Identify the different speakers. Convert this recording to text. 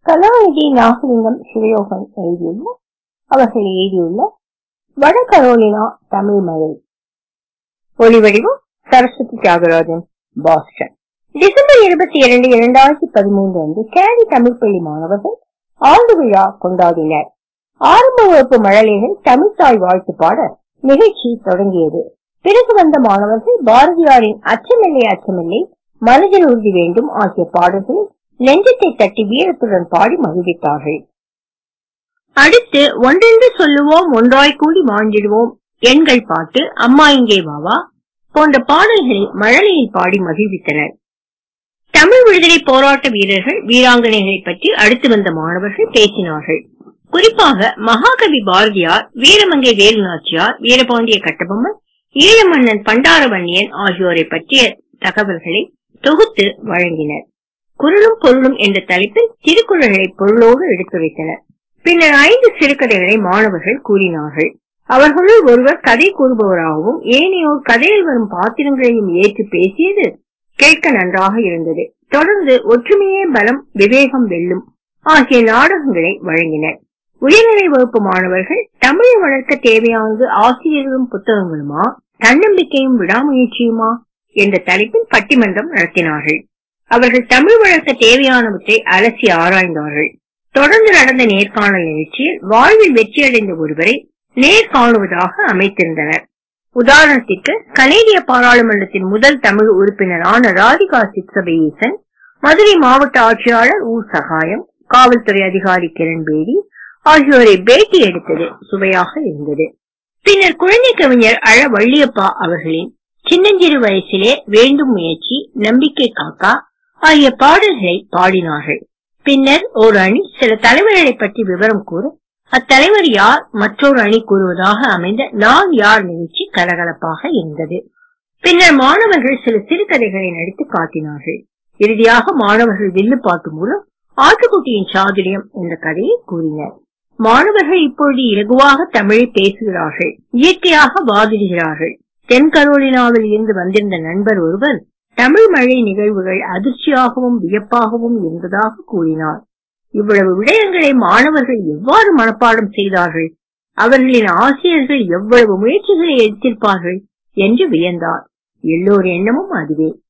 Speaker 1: கலாநிதி நாகலிங்கம் சிவயோகன் எழுதியுள்ள வட கரோலினா தமிழ் மழை. ஒலிவடிவம் சரஸ்வதி தியாகராஜன், பாஸ்டன். டிசம்பர் 22, 2013 அன்று கேடி தமிழ் பள்ளி மாணவர்கள் ஆண்டு விழா கொண்டாடினர். ஆரம்ப வகுப்பு மழலைகள் தமிழ்த்தாய் வாழ்த்து பாட நிகழ்ச்சி தொடங்கியது. பிறகு வந்த மாணவர்கள் பாரதியாரின் அச்சமில்லை அச்சமில்லை, மனதில் உறுதி வேண்டும் ஆகிய பாடல்களை நெஞ்சத்தை தட்டி வீரத்துடன் பாடி மகிழ்வித்தார்கள். அடுத்து ஒன்றென்று சொல்லுவோம், ஒன்றாய் கூடி மாண்டிடுவோம், எண்கள் பாட்டு, அம்மா இங்கே வாவா போன்ற பாடல்களை மழலையில் பாடி மகிழ்வித்தனர். தமிழ் விடுதலை போராட்ட வீரர்கள் வீராங்கனைகளை பற்றி அடுத்து வந்த மாணவர்கள் பேசினார்கள். குறிப்பாக மகாகவி பாரதியார், வீரமங்கை வேலுநாச்சியார், வீரபாண்டிய கட்டபொம்மன், ஈழமன்னன் பண்டாரவன்னியன் ஆகியோரை பற்றிய தகவல்களை தொகுத்து வழங்கினர். குரலும் பொருளும் என்ற தலைப்பில் திருக்குறளை பொருளோடு எடுத்துரைத்தனர். பின்னர் 5 சிறுகதைகளை மாணவர்கள் கூறினார்கள். அவர்களுள் ஒருவர் கதை கூறுபவராகவும் ஏனையோர் கதையில் வரும் பாத்திரங்களையும் ஏற்று பேசியது கேட்க நன்றாக இருந்தது. தொடர்ந்து ஒற்றுமையே பலம், விவேகம் வெல்லும் ஆகிய நாடகங்களை வழங்கினர். உயர்நிலை வகுப்பு மாணவர்கள் தமிழை வளர்க்க தேவையானது ஆசிரியர்களும் புத்தகங்களுமா, தன்னம்பிக்கையும் விடாமுயற்சியுமா என்ற தலைப்பில் பட்டிமன்றம் நடத்தினார்கள். அவர்கள் தமிழ் வளர்க்க தேவையானவற்றை அலசி ஆராய்ந்தார்கள். தொடர்ந்து நடந்த நேர்காணல் நிகழ்ச்சியில் வாழ்வில் வெற்றியடைந்த ஒருவரை நேர்காணுவதாக அமைத்திருந்தனர். உதாரணத்திற்கு கனேடிய பாராளுமன்றத்தின் முதல் தமிழ் உறுப்பினரான ராதிகா சித்சபேசன், மதுரை மாவட்ட ஆட்சியாளர் ஊ சகாயம், காவல்துறை அதிகாரி கிரண்பேடி ஆகியோரை பேட்டி எடுத்தது சுவையாக இருந்தது. பின்னர் குழந்தை கவிஞர் அழ வள்ளியப்பா அவர்களின் சின்னஞ்சிறு வயசிலே வேண்டும் முயற்சி, நம்பிக்கை காக்கா ஆகிய பாடல்களை பாடினார்கள். பின்னர் ஒரு அணி சில தலைவர்களை பற்றி விவரம் கூற அத்தலைவர் யார் மற்றொரு அணி கூறுவதாக அமைந்த நான் யார் நிகழ்ச்சி கலகலப்பாக இருந்தது. பின்னர் மாணவர்கள் சில சிறுகதைகளை நடித்து காட்டினார்கள். இறுதியாக மாணவர்கள் வில்லுப்பாட்டு மூலம் ஆட்டுக்குட்டியின் சாதுரியம் என்ற கதையை கூறினர். மாணவர்கள் இப்பொழுது இலகுவாக தமிழை பேசுகிறார்கள், இயற்கையாக வாதிடுகிறார்கள். தென் கரோலினாவில் இருந்து வந்திருந்த நண்பர் ஒருவர் தமிழ் மழை நிகழ்வுகள் அதிர்ச்சியாகவும் வியப்பாகவும் இருந்ததாக கூறினார். இவ்வளவு விடயங்களை மாணவர்கள் எவ்வாறு மனப்பாடம் செய்தார்கள், அவர்களின் ஆசிரியர்கள் எவ்வளவு முயற்சிகளை எடுத்திருப்பார்கள் என்று வியந்தார். எல்லோர் எண்ணமும் அதுவே.